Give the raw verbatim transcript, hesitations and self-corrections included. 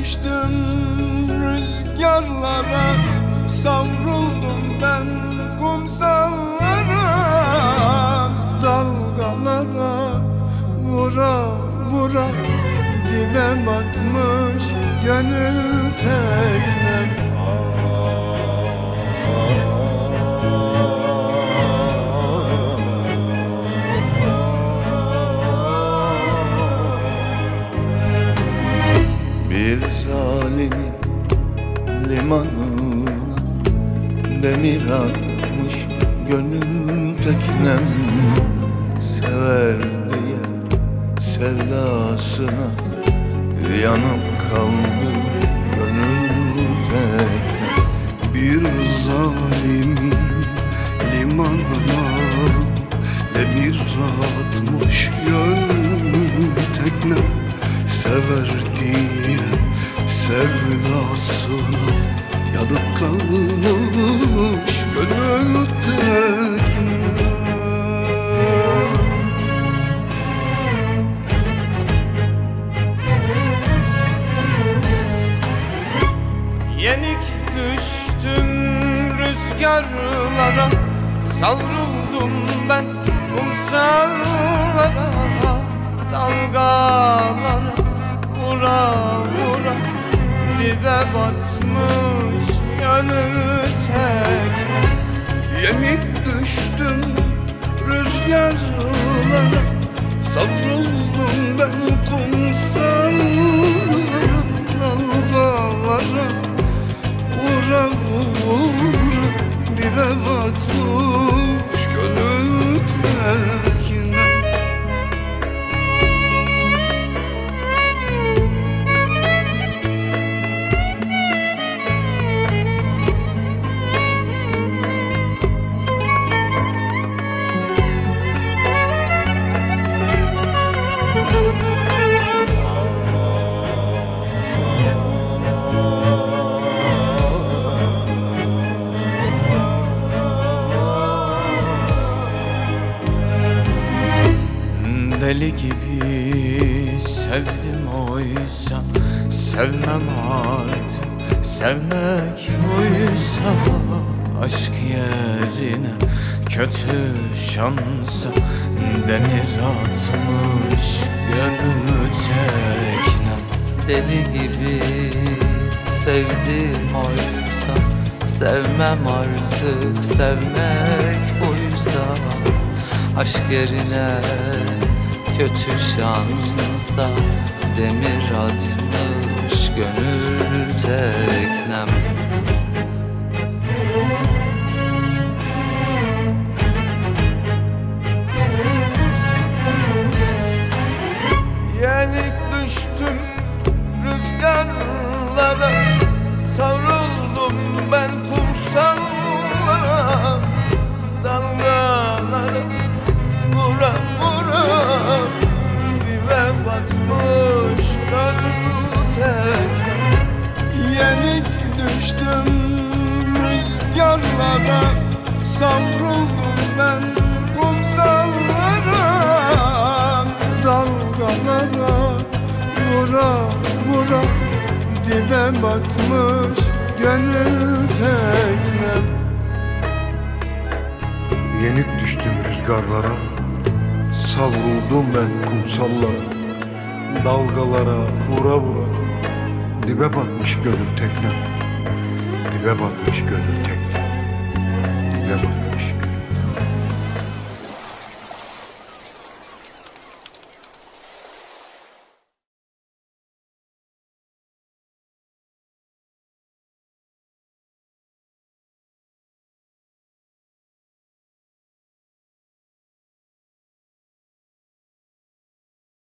düştüm rüzgarlara, savruldum ben kumsallara, dalgalara vura vura dibe batmış gönül teknem. Bir zalim limanına demir atmış gönül teknem, sever diye sevdasına yanıp kaldı gönül teknem. Bir zalimin limanına demir atmış gönül teknem, sever diye sevdasına yanıp kalmış gönül teknem. Yenik düştüm rüzgarlara, savruldum ben kumsallara, dalgalara vura vura dibe batmış gönül teknem. Yenik düştüm rüzgarlara, savruldum ben kumsallara, dalgalara vura vura dibe batmış gönül teknem. Deli gibi sevdim oysa, sevmem artık sevmek buysa, aşk yerine kötü şansa demir atmış gönül teknem. Deli gibi sevdim oysa, sevmem artık sevmek buysa, aşk yerine kötü şansa demir atmış gönül teknem. Yenik düştüm rüzgarlara, savruldum ben kumsallara, dalgalara vura vura dibe batmış gönül teknem. Yenik düştüm rüzgarlara, savruldum ben kumsallara, dalgalara vura vura dibe batmış gönül teknem. Yenik düştüm rüzgarlara, savruldum ben kumsallara, dalgalara vura vura dibe batmış gönül teknem, dibe batmış gönül teknem.